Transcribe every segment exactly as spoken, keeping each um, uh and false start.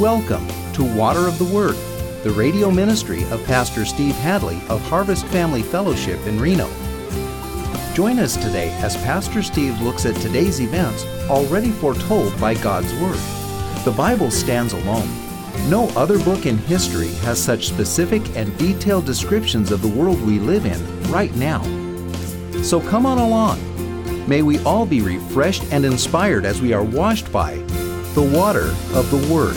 Welcome to Water of the Word, the radio ministry of Pastor Steve Hadley of Harvest Family Fellowship in Reno. Join us today as Pastor Steve looks at today's events already foretold by God's Word. The Bible stands alone. No other book in history has such specific and detailed descriptions of the world we live in right now. So come on along. May we all be refreshed and inspired as we are washed by the water of the Word.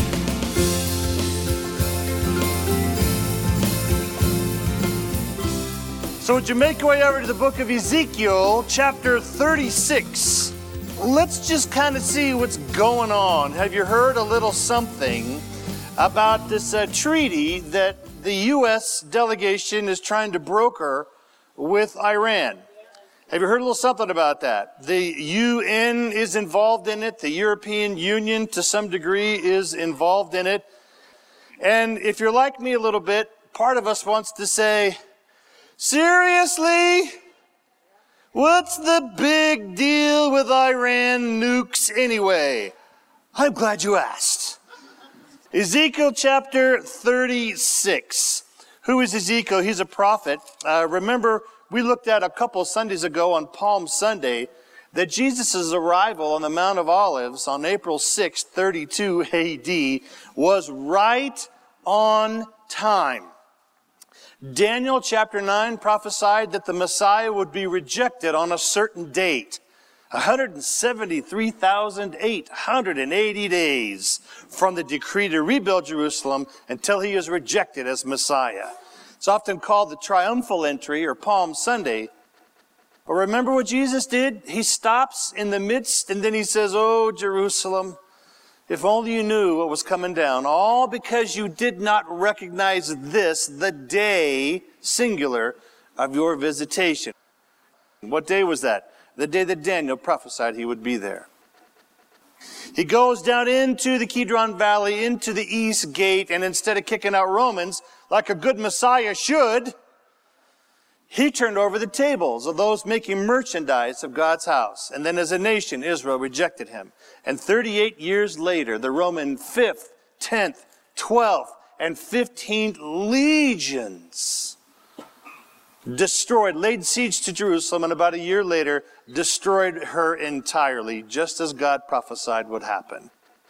So would you make your way over to the book of Ezekiel, chapter thirty-six. Let's just kind of see what's going on. Have you heard a little something about this uh, treaty that the U S delegation is trying to broker with Iran? Have you heard a little something about that? The U N is involved in it. The European Union, to some degree, is involved in it. And if you're like me a little bit, part of us wants to say, seriously? What's the big deal with Iran nukes anyway? I'm glad you asked. Ezekiel chapter thirty-six. Who is Ezekiel? He's a prophet. Uh, remember, we looked at a couple Sundays ago on Palm Sunday that Jesus' arrival on the Mount of Olives on April sixth, thirty-two A D was right on time. Daniel chapter nine prophesied that the Messiah would be rejected on a certain date. one hundred seventy-three thousand eight hundred eighty days from the decree to rebuild Jerusalem until he is rejected as Messiah. It's often called the triumphal entry or Palm Sunday. But remember what Jesus did? He stops in the midst and then he says, "Oh, Jerusalem, if only you knew what was coming down, all because you did not recognize this, the day, singular, of your visitation." What day was that? The day that Daniel prophesied he would be there. He goes down into the Kidron Valley, into the East Gate, and instead of kicking out Romans, like a good Messiah should, he turned over the tables of those making merchandise of God's house. And then as a nation, Israel rejected him. And thirty-eight years later, the Roman fifth, tenth, twelfth, and fifteenth legions destroyed, laid siege to Jerusalem, and about a year later, destroyed her entirely, just as God prophesied would happen.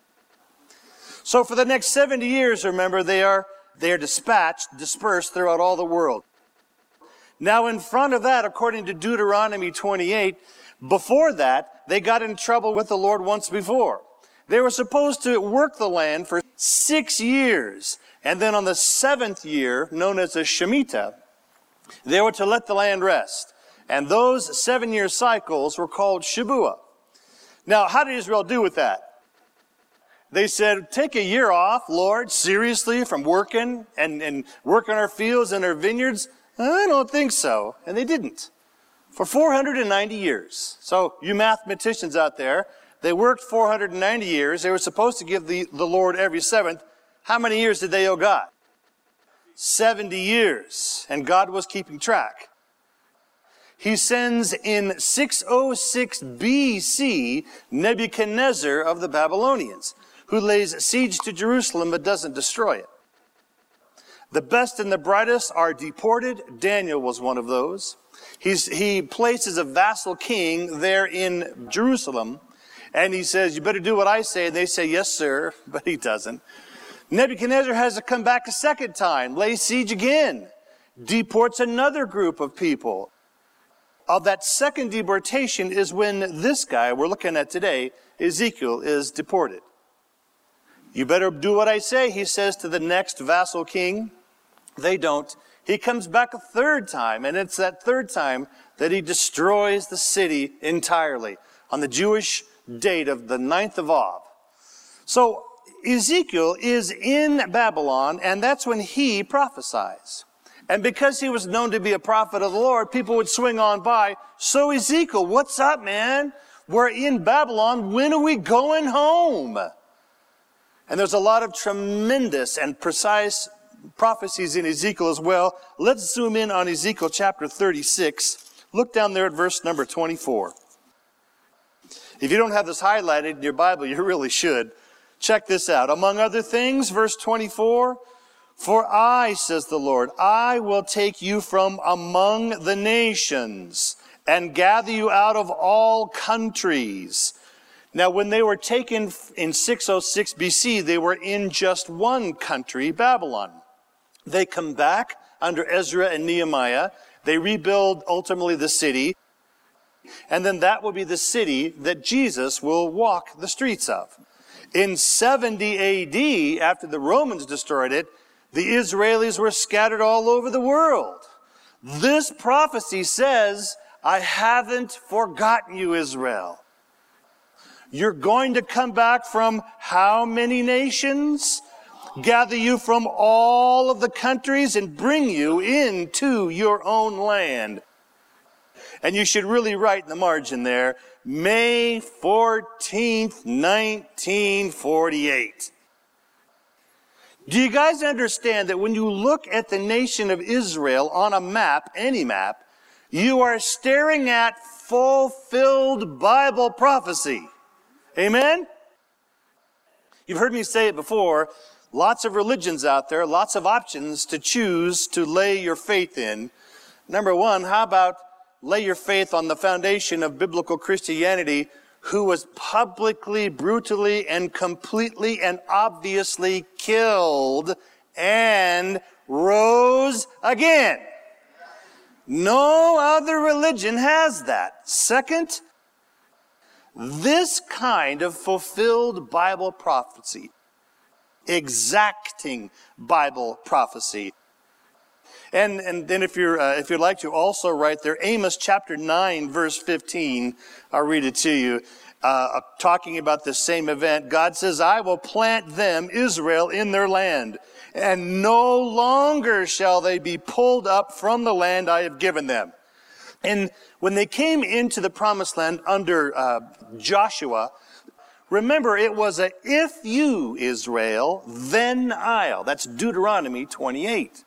So for the next seventy years, remember, they are, they are dispatched, dispersed throughout all the world. Now in front of that, according to Deuteronomy twenty-eight, before that, they got in trouble with the Lord once before. They were supposed to work the land for six years. And then on the seventh year, known as the Shemitah, they were to let the land rest. And those seven-year cycles were called Shabuah. Now, how did Israel do with that? They said, take a year off, Lord, seriously, from working and, and working our fields and our vineyards? I don't think so. And they didn't. For four hundred ninety years. So you mathematicians out there, they worked four hundred ninety years. They were supposed to give the, the Lord every seventh. How many years did they owe God? seventy years. And God was keeping track. He sends in six oh six B C Nebuchadnezzar of the Babylonians, who lays siege to Jerusalem but doesn't destroy it. The best and the brightest are deported. Daniel was one of those. He's, he places a vassal king there in Jerusalem, and he says, you better do what I say. And they say, yes, sir, but he doesn't. Nebuchadnezzar has to come back a second time, lay siege again, deports another group of people. Of that second deportation is when this guy we're looking at today, Ezekiel, is deported. You better do what I say, he says to the next vassal king. They don't. He comes back a third time, and it's that third time that he destroys the city entirely on the Jewish date of the ninth of Av. So Ezekiel is in Babylon, and that's when he prophesies. And because he was known to be a prophet of the Lord, people would swing on by. So Ezekiel, what's up, man? We're in Babylon. When are we going home? And there's a lot of tremendous and precise prophecies in Ezekiel as well. Let's zoom in on Ezekiel chapter thirty-six. Look down there at verse number twenty-four. If you don't have this highlighted in your Bible, you really should. Check this out. Among other things, verse twenty-four, for I, says the Lord, I will take you from among the nations and gather you out of all countries. Now, when they were taken in six oh six B C, they were in just one country, Babylon. They come back under Ezra and Nehemiah. They rebuild ultimately the city. And then that will be the city that Jesus will walk the streets of. In seventy A D, after the Romans destroyed it, the Israelis were scattered all over the world. This prophecy says, I haven't forgotten you, Israel. You're going to come back from how many nations? Gather you from all of the countries and bring you into your own land. And you should really write in the margin there, May fourteenth, nineteen forty-eight. Do you guys understand that when you look at the nation of Israel on a map, any map, you are staring at fulfilled Bible prophecy? Amen? You've heard me say it before. Lots of religions out there, lots of options to choose to lay your faith in. Number one, how about lay your faith on the foundation of biblical Christianity, who was publicly, brutally, and completely and obviously killed and rose again. No other religion has that. Second, this kind of fulfilled Bible prophecy, exacting Bible prophecy. And and then if you're uh, if you'd like to also write there, Amos chapter nine, verse fifteen, I'll read it to you, uh, talking about the same event. God says, I will plant them, Israel, in their land, and no longer shall they be pulled up from the land I have given them. And when they came into the promised land under uh, Joshua, remember, it was a if you, Israel, then I'll. That's Deuteronomy twenty-eight.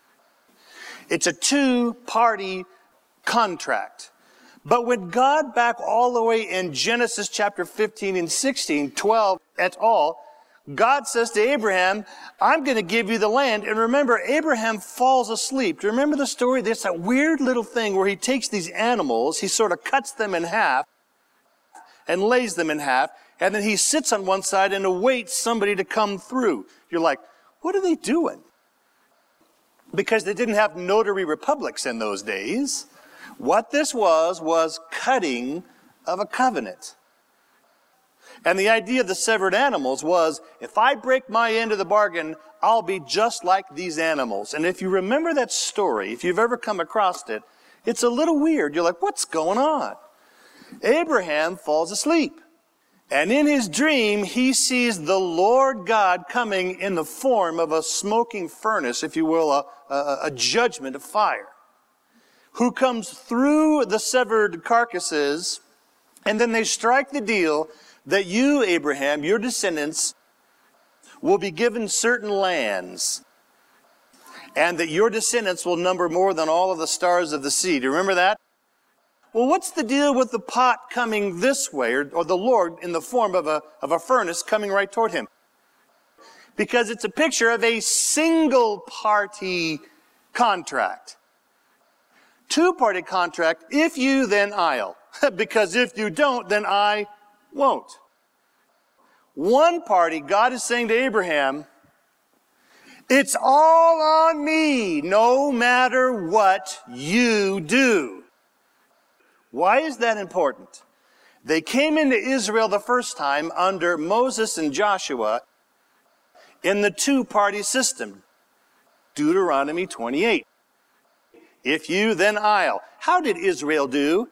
It's a two-party contract. But when God, back all the way in Genesis chapter fifteen and sixteen, twelve et al., God says to Abraham, I'm going to give you the land. And remember, Abraham falls asleep. Do you remember the story? There's that weird little thing where he takes these animals, he sort of cuts them in half and lays them in half, and then he sits on one side and awaits somebody to come through. You're like, what are they doing? Because they didn't have notary republics in those days. What this was, was cutting of a covenant. And the idea of the severed animals was, if I break my end of the bargain, I'll be just like these animals. And if you remember that story, if you've ever come across it, it's a little weird. You're like, what's going on? Abraham falls asleep. And in his dream, he sees the Lord God coming in the form of a smoking furnace, if you will, a, a, a judgment of fire, who comes through the severed carcasses, and then they strike the deal that you, Abraham, your descendants, will be given certain lands, and that your descendants will number more than all of the stars of the sea. Do you remember that? Well, what's the deal with the pot coming this way, or, or the Lord in the form of a, of a furnace coming right toward him? Because it's a picture of a single-party contract. Two-party contract, if you, then I'll. Because if you don't, then I won't. One party, God is saying to Abraham, it's all on me, no matter what you do. Why is that important? They came into Israel the first time under Moses and Joshua in the two-party system. Deuteronomy twenty-eight. If you, then I'll. How did Israel do?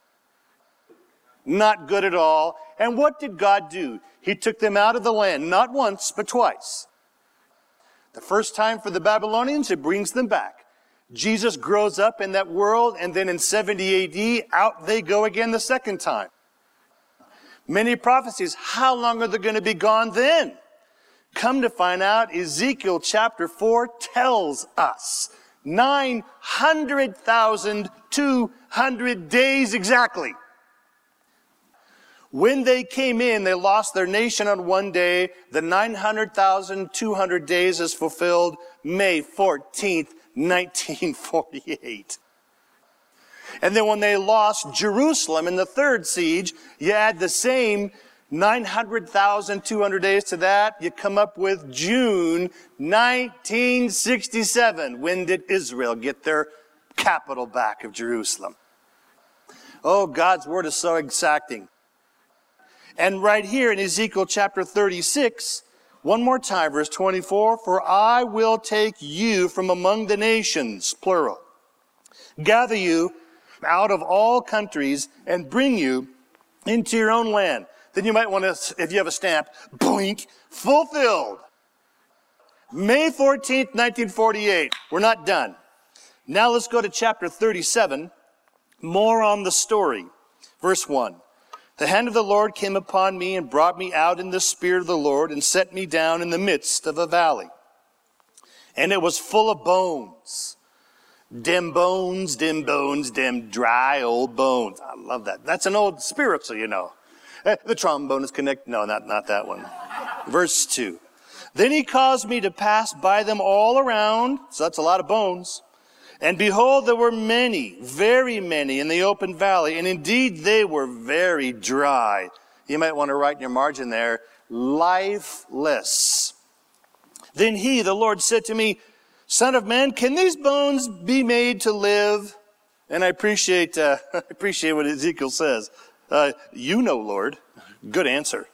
Not good at all. And what did God do? He took them out of the land, not once, but twice. The first time for the Babylonians, it brings them back. Jesus grows up in that world, and then in seventy A D, out they go again the second time. Many prophecies, how long are they going to be gone then? Come to find out, Ezekiel chapter four tells us nine hundred thousand two hundred days exactly. When they came in, they lost their nation on one day. The nine hundred thousand two hundred days is fulfilled May fourteenth, nineteen forty-eight. And then when they lost Jerusalem in the third siege, you add the same nine hundred thousand two hundred days to that, you come up with June nineteen sixty-seven. When did Israel get their capital back of Jerusalem? Oh, God's word is so exacting. And right here in Ezekiel chapter thirty-six, one more time, verse twenty-four, for I will take you from among the nations, plural, gather you out of all countries and bring you into your own land. Then you might want to, if you have a stamp, boink, fulfilled. May fourteenth, nineteen forty-eight. We're not done. Now let's go to chapter thirty-seven, more on the story. Verse one. The hand of the Lord came upon me and brought me out in the spirit of the Lord and set me down in the midst of a valley. And it was full of bones. Dim bones, dim bones, dim dry old bones. I love that. That's an old spiritual, you know. The trombone is connected. No, not, not that one. Verse two. Then he caused me to pass by them all around. So that's a lot of bones. And behold, there were many, very many in the open valley. And indeed, they were very dry. You might want to write in your margin there, lifeless. Then he, the Lord, said to me, Son of man, can these bones be made to live? And I appreciate, uh, I appreciate what Ezekiel says. Uh, you know, Lord. Good answer.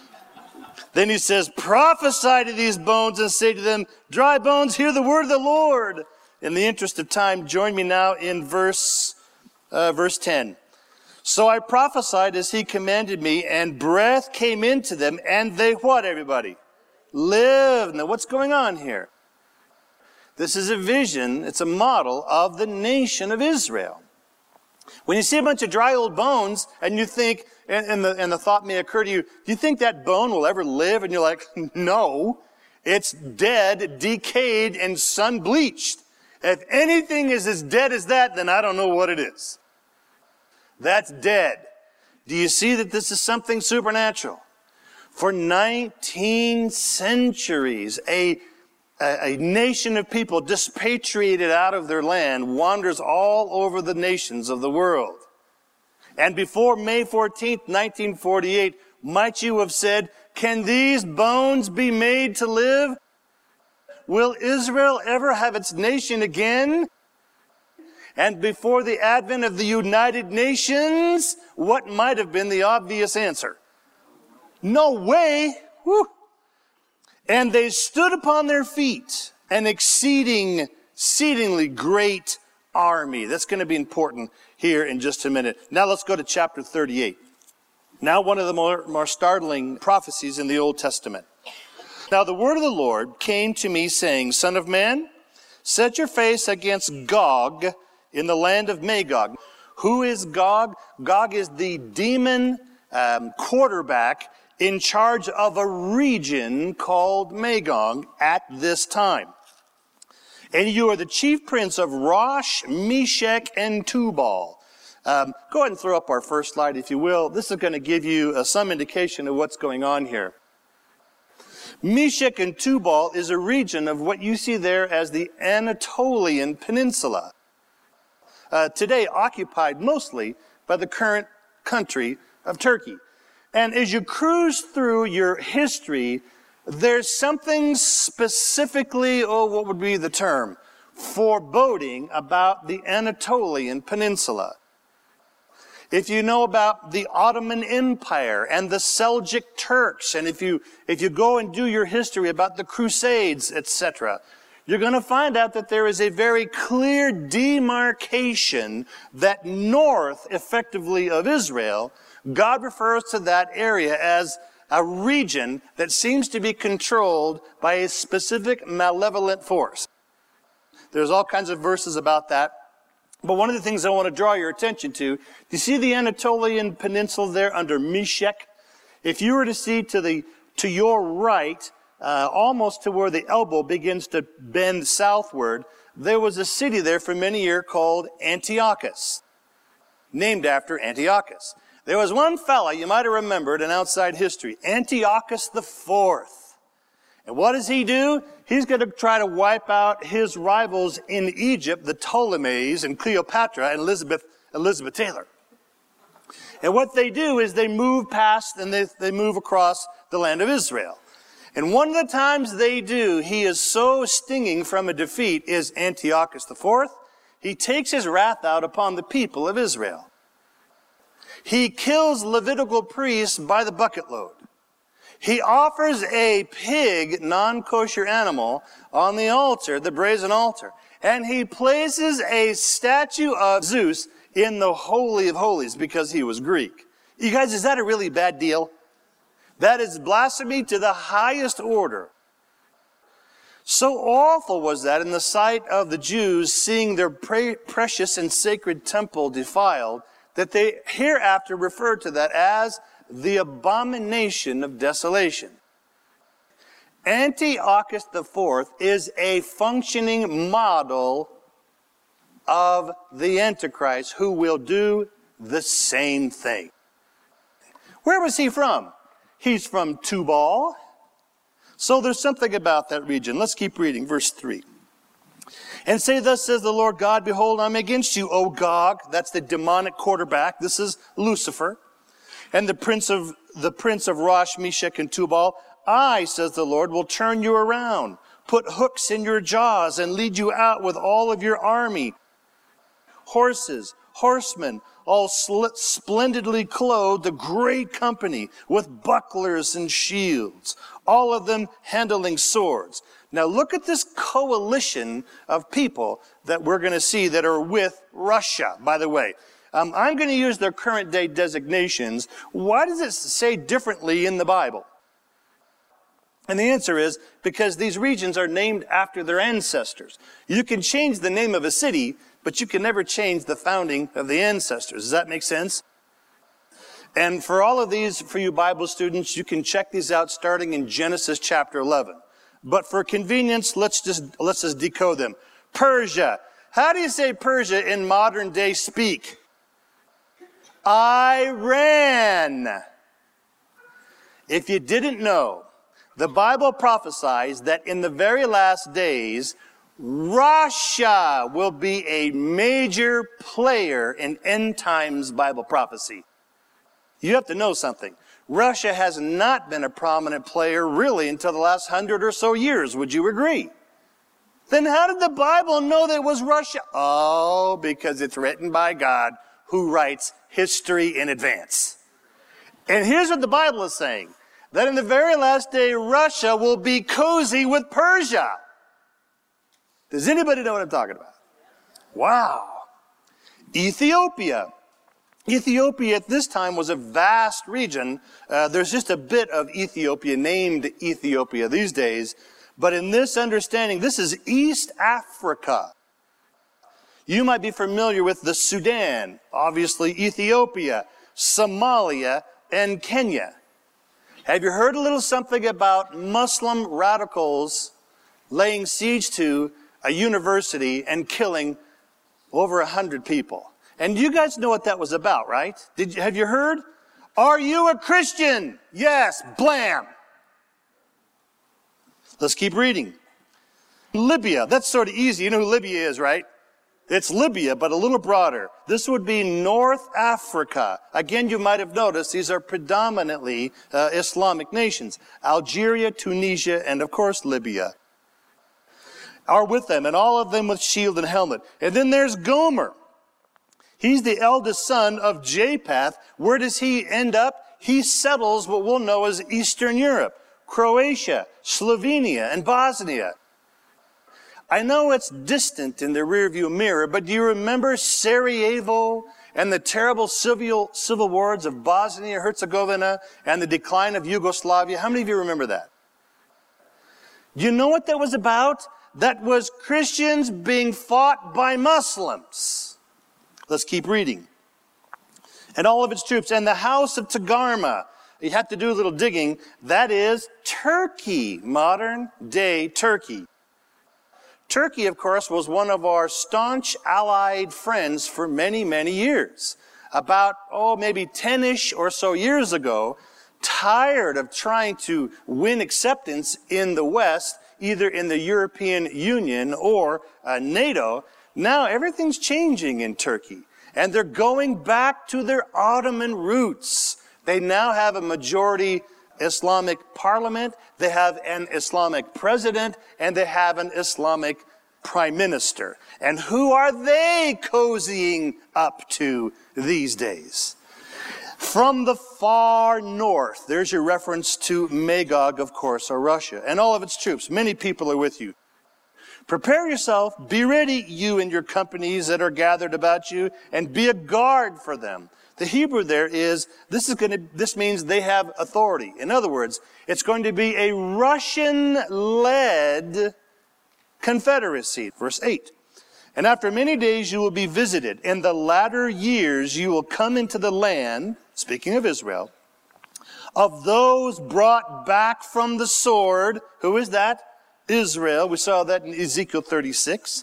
Then he says, prophesy to these bones and say to them, dry bones, hear the word of the Lord. In the interest of time, join me now in verse, uh, verse ten. So I prophesied as he commanded me, and breath came into them, and they what, everybody? Lived. Now what's going on here? This is a vision, it's a model of the nation of Israel. When you see a bunch of dry old bones, and you think, and, and, the, and the thought may occur to you, do you think that bone will ever live? And you're like, no, it's dead, decayed, and sun-bleached. If anything is as dead as that, then I don't know what it is. That's dead. Do you see that this is something supernatural? For nineteen centuries, a, a, a nation of people dispatriated out of their land wanders all over the nations of the world. And before May fourteenth, nineteen forty-eight, might you have said, can these bones be made to live? Will Israel ever have its nation again? And before the advent of the United Nations, what might have been the obvious answer? No way. Woo. And they stood upon their feet, an exceeding, exceedingly great army. That's going to be important here in just a minute. Now let's go to chapter thirty-eight. Now one of the more, more startling prophecies in the Old Testament. Now the word of the Lord came to me saying, Son of man, set your face against Gog in the land of Magog. Who is Gog? Gog is the demon um, quarterback in charge of a region called Magog at this time. And you are the chief prince of Rosh, Meshech, and Tubal. Um, go ahead and throw up our first slide, if you will. This is going to give you uh, some indication of what's going on here. Meshech and Tubal is a region of what you see there as the Anatolian Peninsula, uh, today occupied mostly by the current country of Turkey. And as you cruise through your history, there's something specifically, oh, what would be the term, foreboding about the Anatolian Peninsula. If you know about the Ottoman Empire and the Seljuk Turks, and if you if you go and do your history about the Crusades, et cetera, you're going to find out that there is a very clear demarcation that north, effectively, of Israel, God refers to that area as a region that seems to be controlled by a specific malevolent force. There's all kinds of verses about that. But one of the things I want to draw your attention to, do you see the Anatolian Peninsula there under Meshech? If you were to see to the to your right, uh, almost to where the elbow begins to bend southward, there was a city there for many years called Antiochus, named after Antiochus. There was one fella you might have remembered in outside history, Antiochus the Fourth. And what does he do? He's going to try to wipe out his rivals in Egypt, the Ptolemies and Cleopatra and Elizabeth, Elizabeth Taylor. And what they do is they move past and they, they move across the land of Israel. And one of the times they do, he is so stinging from a defeat, is Antiochus the Fourth. He takes his wrath out upon the people of Israel. He kills Levitical priests by the bucket load. He offers a pig, non-kosher animal, on the altar, the brazen altar. And he places a statue of Zeus in the Holy of Holies because he was Greek. You guys, is that a really bad deal? That is blasphemy to the highest order. So awful was that in the sight of the Jews, seeing their pre- precious and sacred temple defiled, that they hereafter referred to that as the abomination of desolation. Antiochus the Fourth is a functioning model of the Antichrist who will do the same thing. Where was he from? He's from Tubal. So there's something about that region. Let's keep reading, verse three. And say, thus says the Lord God, behold, I'm against you, O Gog. That's the demonic quarterback. This is Lucifer. And the prince of the prince of Rosh, Meshach, and Tubal. I, says the Lord, will turn you around, put hooks in your jaws, and lead you out with all of your army. Horses, horsemen, all sl- splendidly clothed, a great company with bucklers and shields, all of them handling swords. Now look at this coalition of people that we're going to see that are with Russia, by the way. Um, I'm going to use their current day designations. Why does it say differently in the Bible? And the answer is because these regions are named after their ancestors. You can change the name of a city, but you can never change the founding of the ancestors. Does that make sense? And for all of these, for you Bible students, you can check these out starting in Genesis chapter eleven. But for convenience, let's just, let's just decode them. Persia. How do you say Persia in modern day speak? Iran. If you didn't know, the Bible prophesies that in the very last days, Russia will be a major player in end times Bible prophecy. You have to know something. Russia has not been a prominent player really until the last hundred or so years. Would you agree? Then how did the Bible know that it was Russia? Oh, because it's written by God who writes history in advance. And here's what the Bible is saying. That in the very last day, Russia will be cozy with Persia. Does anybody know what I'm talking about? Wow. Ethiopia. Ethiopia at this time was a vast region. Uh, there's just a bit of Ethiopia named Ethiopia these days. But in this understanding, this is East Africa. You might be familiar with the Sudan, obviously Ethiopia, Somalia, and Kenya. Have you heard a little something about Muslim radicals laying siege to a university and killing over a hundred people? And you guys know what that was about, right? Did you, have you heard? Are you a Christian? Yes, blam. Let's keep reading. Libya, that's sort of easy. You know who Libya is, right? It's Libya, but a little broader. This would be North Africa. Again, you might have noticed these are predominantly uh, Islamic nations. Algeria, Tunisia, and of course Libya are with them, and all of them with shield and helmet. And then there's Gomer. He's the eldest son of Japheth. Where does he end up? He settles what we'll know as Eastern Europe, Croatia, Slovenia, and Bosnia. I know it's distant in the rearview mirror, but do you remember Sarajevo and the terrible civil, civil wars of Bosnia, Herzegovina, and the decline of Yugoslavia? How many of you remember that? Do you know what that was about? That was Christians being fought by Muslims. Let's keep reading. And all of its troops, and the house of Togarmah. You have to do a little digging. That is Turkey, modern day Turkey. Turkey, of course, was one of our staunch allied friends for many, many years. about, oh, maybe ten-ish or so years ago, tired of trying to win acceptance in the West, either in the European Union or uh, NATO. Now everything's changing in Turkey, and they're going back to their Ottoman roots. They now have a majority Islamic parliament, they have an Islamic president, and they have an Islamic prime minister. And who are they cozying up to these days? From the far north, there's your reference to Magog, of course, or Russia, and all of its troops. Many people are with you. Prepare yourself, be ready, you and your companies that are gathered about you, and be a guard for them. The Hebrew there is, this is going to, this means they have authority. In other words, it's going to be a Russian-led confederacy. Verse eight. And after many days you will be visited. In the latter years you will come into the land, speaking of Israel, of those brought back from the sword. Who is that? Israel. We saw that in Ezekiel thirty-six.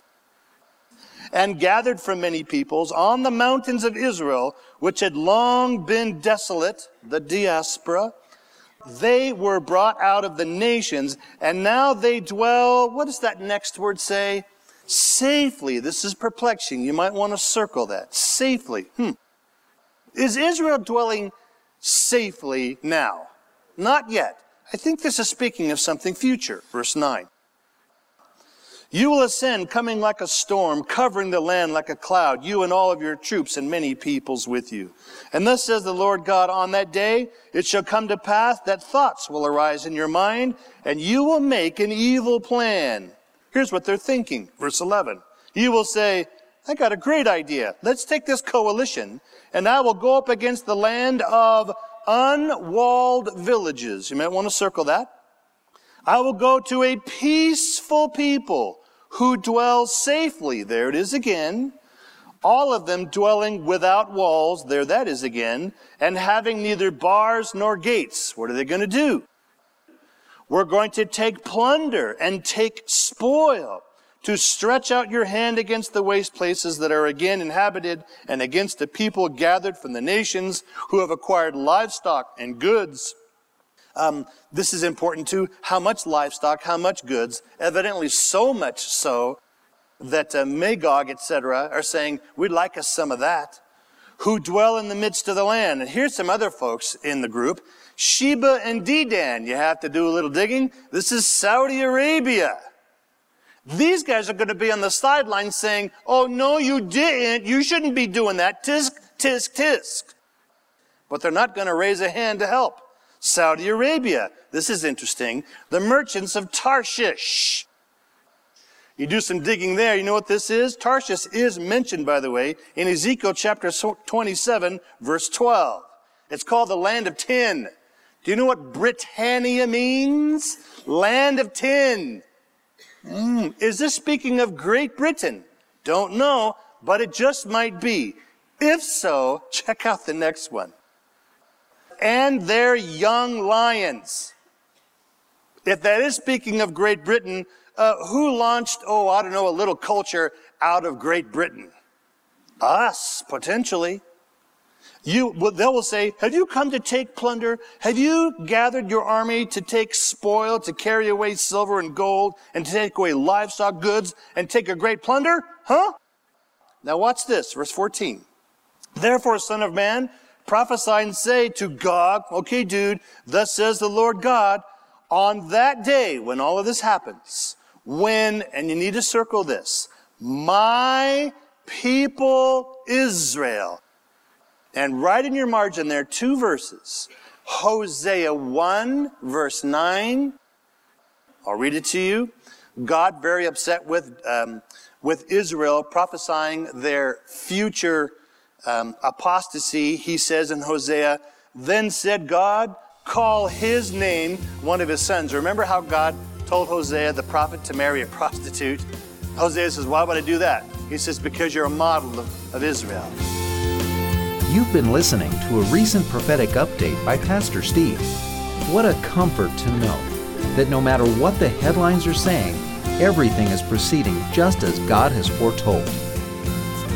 And gathered from many peoples on the mountains of Israel, which had long been desolate, the diaspora. They were brought out of the nations, and now they dwell, what does that next word say? Safely. This is perplexing. You might want to circle that. Safely. Hmm. Is Israel dwelling safely now? Not yet. I think this is speaking of something future. Verse nine. You will ascend, coming like a storm, covering the land like a cloud, you and all of your troops and many peoples with you. And thus says the Lord God, on that day it shall come to pass that thoughts will arise in your mind, and you will make an evil plan. Here's what they're thinking. Verse eleven. You will say, I got a great idea. Let's take this coalition, and I will go up against the land of unwalled villages. You might want to circle that. I will go to a peaceful people who dwell safely. There it is again. All of them dwelling without walls. There that is again. And having neither bars nor gates. What are they going to do? We're going to take plunder and take spoil, to stretch out your hand against the waste places that are again inhabited, and against the people gathered from the nations who have acquired livestock and goods. Um, this is important too. How much livestock, how much goods? Evidently so much so that uh, Magog, et cetera, are saying, we'd like us some of that. Who dwell in the midst of the land. And here's some other folks in the group. Sheba and Dedan. You have to do a little digging. This is Saudi Arabia. These guys are going to be on the sidelines saying, oh, no, you didn't. You shouldn't be doing that. Tisk, tisk, tisk. But they're not going to raise a hand to help. Saudi Arabia. This is interesting. The merchants of Tarshish. You do some digging there. You know what this is? Tarshish is mentioned, by the way, in Ezekiel chapter twenty-seven, verse twelve. It's called the land of tin. Do you know what Britannia means? Land of tin. Mm. Is this speaking of Great Britain? Don't know, but it just might be. If so, check out the next one. And their young lions. If that is speaking of Great Britain, uh, who launched, oh, I don't know, a little culture out of Great Britain? Us, potentially. You, they will say, have you come to take plunder? Have you gathered your army to take spoil, to carry away silver and gold, and to take away livestock goods, and take a great plunder? Huh? Now watch this, verse fourteen. Therefore, son of man, prophesy and say to Gog, okay, dude, thus says the Lord God, on that day when all of this happens, when, and you need to circle this, my people Israel. And right in your margin there, two verses. Hosea one, verse nine. I'll read it to you. God very upset with, um, with Israel, prophesying their future Um, apostasy. He says in Hosea, then said God, call his name one of his sons. Remember how God told Hosea, the prophet, to marry a prostitute? Hosea says, why would I do that? He says, because you're a model of, of Israel. You've been listening to a recent prophetic update by Pastor Steve. What a comfort to know that no matter what the headlines are saying, everything is proceeding just as God has foretold.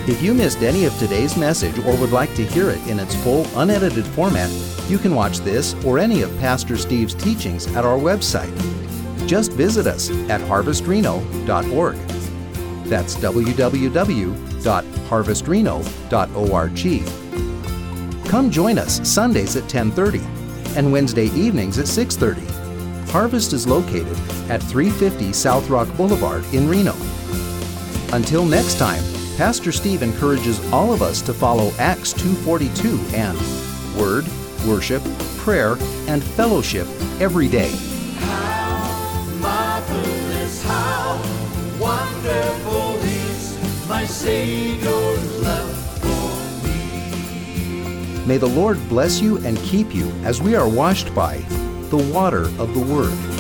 If you missed any of today's message or would like to hear it in its full, unedited format, you can watch this or any of Pastor Steve's teachings at our website. Just visit us at harvest reno dot org. That's w w w dot harvest reno dot org. Come join us Sundays at ten thirty and Wednesday evenings at six thirty. Harvest is located at three fifty South Rock Boulevard in Reno. Until next time, Pastor Steve encourages all of us to follow Acts two forty-two and Word, Worship, Prayer, and Fellowship every day. How marvelous, how wonderful is my Savior's love for me. May the Lord bless you and keep you as we are washed by the water of the Word.